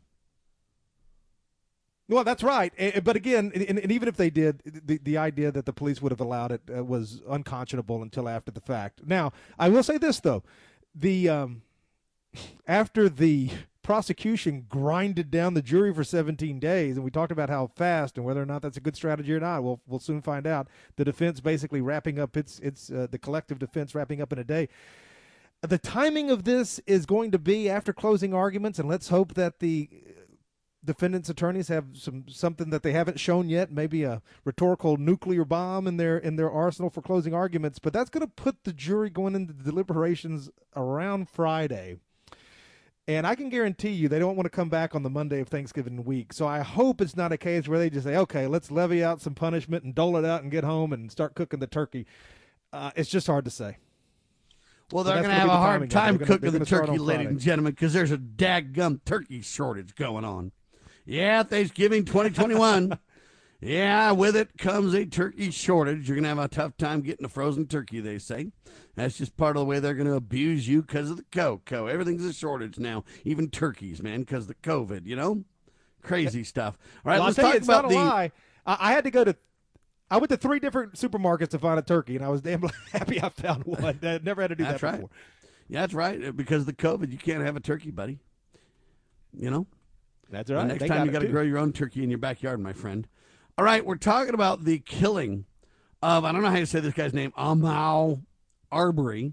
Well, that's right. Eh, But again, and, and even if they did, the, the idea that the police would have allowed it uh, was unconscionable until after the fact. Now, I will say this, though. The um, after the prosecution grinded down the jury for seventeen days, and we talked about how fast and whether or not that's a good strategy or not, we'll, we'll soon find out. The defense basically wrapping up its, its uh, the collective defense wrapping up in a day. The timing of this is going to be after closing arguments, and let's hope that the defendants' attorneys have some something that they haven't shown yet, maybe a rhetorical nuclear bomb in their in their arsenal for closing arguments. But that's going to put the jury going into deliberations around Friday. And I can guarantee you they don't want to come back on the Monday of Thanksgiving week. So I hope it's not a case where they just say, okay, let's levy out some punishment and dole it out and get home and start cooking the turkey. Uh, it's just hard to say. Well, So they're that's going to gonna have be a the hard timing of it. time They're gonna- cooking they're the gonna start turkey, on ladies Friday. and gentlemen, because there's a daggum turkey shortage going on. Yeah, Thanksgiving twenty twenty-one. Yeah, with it comes a turkey shortage. You're going to have a tough time getting a frozen turkey, they say. That's just part of the way they're going to abuse you because of the COCO. Everything's a shortage now, even turkeys, man, because of the COVID, you know? Crazy stuff. All right, Well, let's I'll tell talk you, it's about not a the... lie. I, I had to go to I went to three different supermarkets to find a turkey, and I was damn happy I found one. I never had to do That's that right. before. Yeah, that's right. Because of the COVID, you can't have a turkey, buddy. You know? That's The right. next They time got you it got to too. grow your own turkey in your backyard, my friend. All right, we're talking about the killing of, I don't know how you say this guy's name, Ahmaud Arbery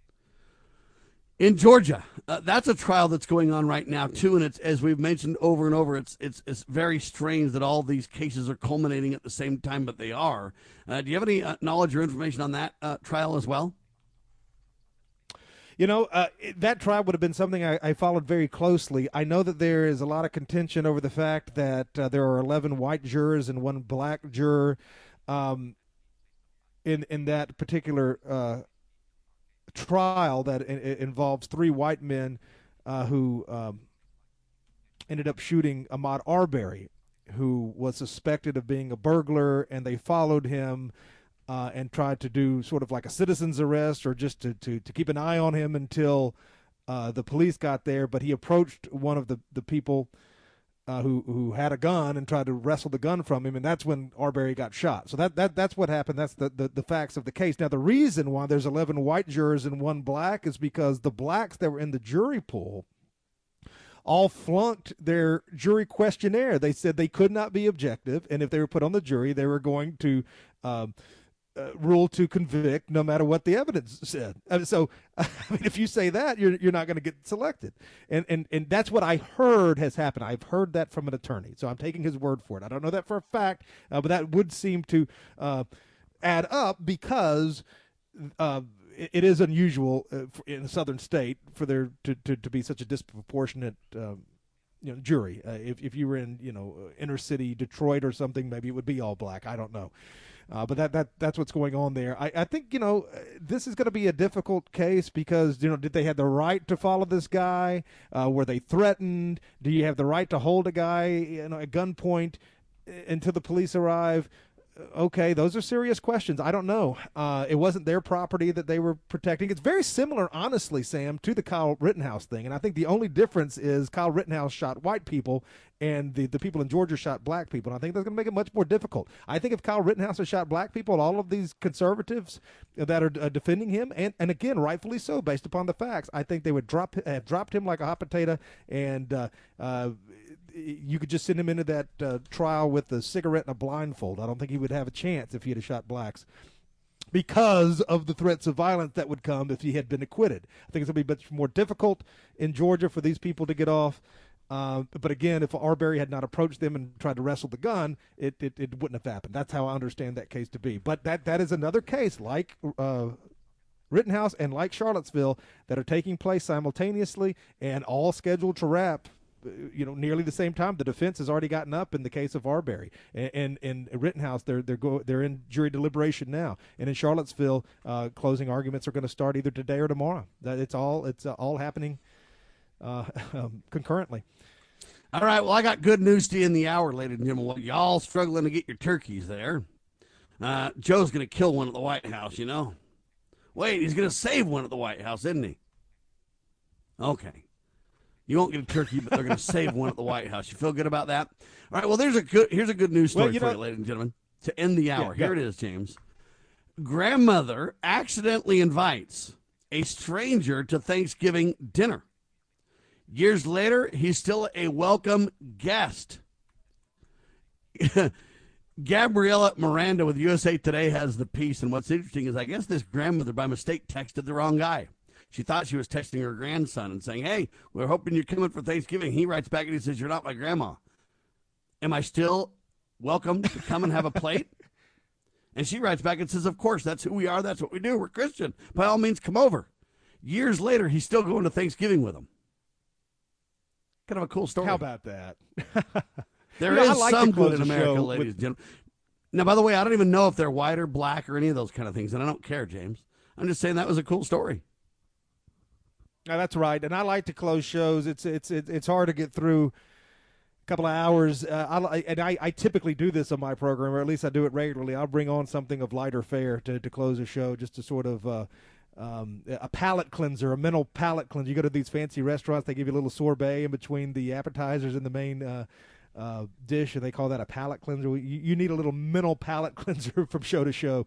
in Georgia. Uh, that's a trial that's going on right now too, and it's, as we've mentioned over and over, it's it's it's very strange that all these cases are culminating at the same time, but they are. Uh, do you have any uh, knowledge or information on that uh, trial as well? You know, uh, it- that trial would have been something I, I followed very closely. I know that there is a lot of contention over the fact that uh, there are eleven white jurors and one black juror um, in in that particular uh, trial that i- i- involves three white men uh, who um, ended up shooting Ahmaud Arbery, who was suspected of being a burglar, and they followed him uh, and tried to do sort of like a citizen's arrest or just to, to, to keep an eye on him until uh, the police got there. But he approached one of the, the people uh, who who had a gun and tried to wrestle the gun from him, and that's when Arbery got shot. So that, that that's what happened. That's the, the, the facts of the case. Now, the reason why there's eleven white jurors and one black is because the blacks that were in the jury pool all flunked their jury questionnaire. They said they could not be objective, and if they were put on the jury, they were going to um, uh, rule to convict no matter what the evidence said. Uh, so, I mean, if you say that, you're you're not going to get selected, and and and that's what I heard has happened. I've heard that from an attorney, so I'm taking his word for it. I don't know that for a fact, uh, but that would seem to uh, add up because. Uh, It is unusual uh, for, in a southern state for there to, to, to be such a disproportionate, um, you know, jury. Uh, if if you were in you know inner city Detroit or something, maybe it would be all black. I don't know, uh, but that, that that's what's going on there. I, I think you know this is going to be a difficult case because you know did they have the right to follow this guy? Uh, were they threatened? Do you have the right to hold a guy you know at gunpoint until the police arrive? Okay, those are serious questions. I don't know. Uh, it wasn't their property that they were protecting. It's very similar, honestly, Sam, to the Kyle Rittenhouse thing. And I think the only difference is Kyle Rittenhouse shot white people and the, the people in Georgia shot black people. And I think that's going to make it much more difficult. I think if Kyle Rittenhouse had shot black people, all of these conservatives that are uh, defending him, and, and again, rightfully so, based upon the facts, I think they would drop have dropped him like a hot potato and uh, uh, you could just send him into that uh, trial with a cigarette and a blindfold. I don't think he would have a chance if he had shot blacks because of the threats of violence that would come if he had been acquitted. I think it's going to be much more difficult in Georgia for these people to get off. Uh, but again, if Arbery had not approached them and tried to wrestle the gun, it, it, it wouldn't have happened. That's how I understand that case to be. But that that is another case like uh, Rittenhouse and like Charlottesville that are taking place simultaneously and all scheduled to wrap you know, nearly the same time. The defense has already gotten up in the case of Arbery, and and, and Rittenhouse, they're they're go they're in jury deliberation now, and in Charlottesville, uh, closing arguments are going to start either today or tomorrow. That it's all it's uh, all happening uh, um, concurrently. All right, well, I got good news to you in the hour, ladies and gentlemen. While y'all struggling to get your turkeys there, Uh, Joe's going to kill one at the White House, you know. Wait, he's going to save one at the White House, isn't he? Okay. You won't get a turkey, but they're going to save one at the White House. You feel good about that? All right, well, there's a good, here's a good news story well, you for know, you, ladies and gentlemen, to end the hour. Yeah, Here yeah. it is, James. Grandmother accidentally invites a stranger to Thanksgiving dinner. Years later, he's still a welcome guest. Gabriella Miranda with U S A Today has the piece, and what's interesting is I guess this grandmother by mistake texted the wrong guy. She thought she was texting her grandson and saying, hey, we're hoping you're coming for Thanksgiving. He writes back and he says, you're not my grandma. Am I still welcome to come and have a plate? And she writes back and says, of course, that's who we are. That's what we do. We're Christian. By all means, come over. Years later, he's still going to Thanksgiving with them. Kind of a cool story. How about that? There You know, is I like to some close good in the America, show ladies with- and gentlemen. Now, by the way, I don't even know if they're white or black or any of those kind of things, and I don't care, James. I'm just saying that was a cool story. No, that's right, and I like to close shows. It's it's it's it's hard to get through a couple of hours, uh, I, and I, I typically do this on my program, or at least I do it regularly. I'll bring on something of lighter fare to, to close a show, just to sort of uh, um, a palate cleanser, a mental palate cleanser. You go to these fancy restaurants, they give you a little sorbet in between the appetizers and the main uh, uh, dish, and they call that a palate cleanser. You, you need a little mental palate cleanser from show to show.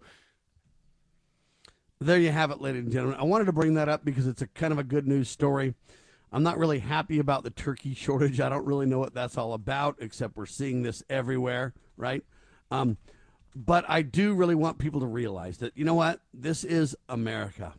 There you have it, ladies and gentlemen. I wanted to bring that up because it's a kind of a good news story. I'm not really happy about the turkey shortage. I don't really know what that's all about, except we're seeing this everywhere, right? Um, but I do really want people to realize that, you know what? This is America.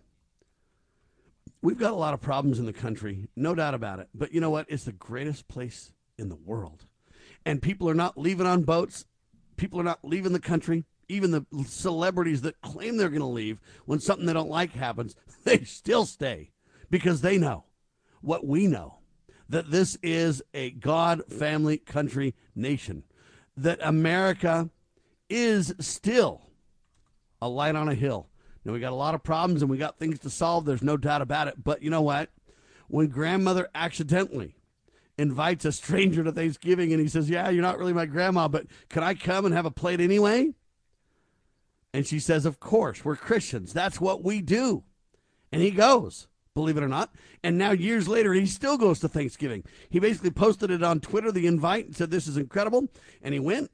We've got a lot of problems in the country, no doubt about it. But you know what? It's the greatest place in the world. And people are not leaving on boats. People are not leaving the country. Even the celebrities that claim they're going to leave when something they don't like happens, they still stay because they know what we know, that this is a God, family, country, nation, that America is still a light on a hill. Now, we got a lot of problems and we got things to solve. There's no doubt about it. But you know what? When grandmother accidentally invites a stranger to Thanksgiving and he says, yeah, you're not really my grandma, but can I come and have a plate anyway? And she says, of course, we're Christians. That's what we do. And he goes, believe it or not. And now years later, he still goes to Thanksgiving. He basically posted it on Twitter, the invite, and said, this is incredible. And he went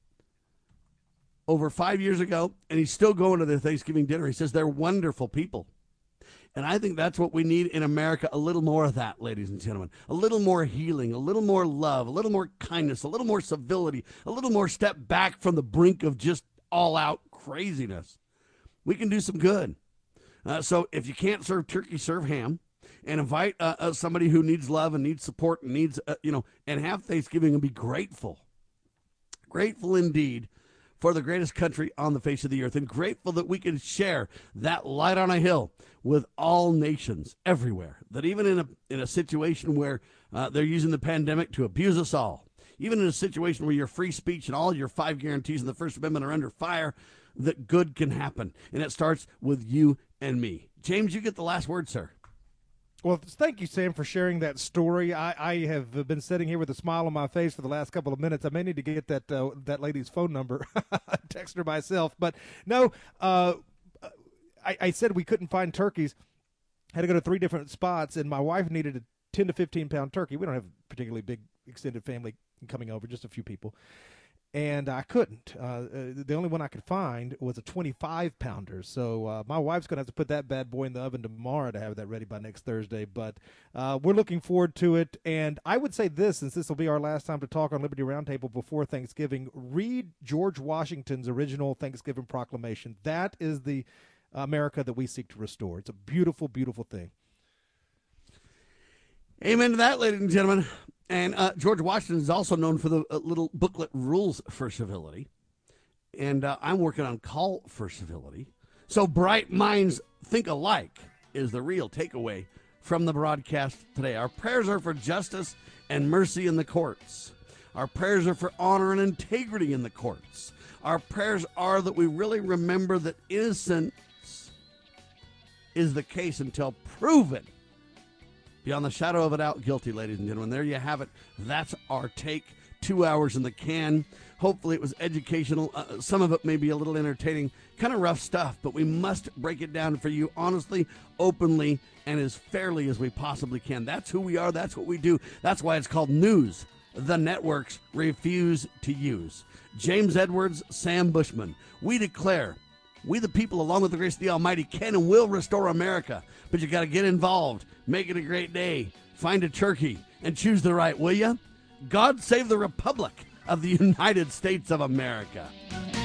over five years ago, and he's still going to their Thanksgiving dinner. He says they're wonderful people. And I think that's what we need in America, a little more of that, ladies and gentlemen. A little more healing, a little more love, a little more kindness, a little more civility, a little more step back from the brink of just all-out craziness. We can do some good. Uh, so if you can't serve turkey, serve ham, and invite uh, uh, somebody who needs love and needs support and needs, uh, you know, and have Thanksgiving and be grateful. Grateful indeed for the greatest country on the face of the earth, and grateful that we can share that light on a hill with all nations everywhere. That even in a in a situation where uh, they're using the pandemic to abuse us all, even in a situation where your free speech and all your five guarantees in the First Amendment are under fire, that good can happen. And it starts with you and me. James, you get the last word, sir. Well, thank you, Sam, for sharing that story. I, I have been sitting here with a smile on my face for the last couple of minutes. I may need to get that uh, that lady's phone number, text her myself. But no, uh, I, I said we couldn't find turkeys. Had to go to three different spots, and my wife needed a ten to fifteen pound turkey. We don't have a particularly big extended family coming over, just a few people. And I couldn't. Uh, uh, the only one I could find was a twenty-five pounder. So uh, my wife's going to have to put that bad boy in the oven tomorrow to have that ready by next Thursday. But uh, we're looking forward to it. And I would say this, since this will be our last time to talk on Liberty Roundtable before Thanksgiving, read George Washington's original Thanksgiving proclamation. That is the America that we seek to restore. It's a beautiful, beautiful thing. Amen to that, ladies and gentlemen. And uh, George Washington is also known for the uh, little booklet Rules for Civility. And uh, I'm working on Call for Civility. So bright minds think alike is the real takeaway from the broadcast today. Our prayers are for justice and mercy in the courts. Our prayers are for honor and integrity in the courts. Our prayers are that we really remember that innocence is the case until proven beyond the shadow of a doubt guilty, ladies and gentlemen. There you have it. That's our take two hours in the can. Hopefully it was educational. Uh, some of it may be a little entertaining. Kind of rough stuff, but we must break it down for you honestly, openly, and as fairly as we possibly can. That's who we are. That's what we do. That's why it's called news the networks refuse to use. James Edwards, Sam Bushman. We declare, we the people, along with the grace of the Almighty, can and will restore America. But you got to get involved. Make it a great day. Find a turkey and choose the right, will ya? God save the Republic of the United States of America.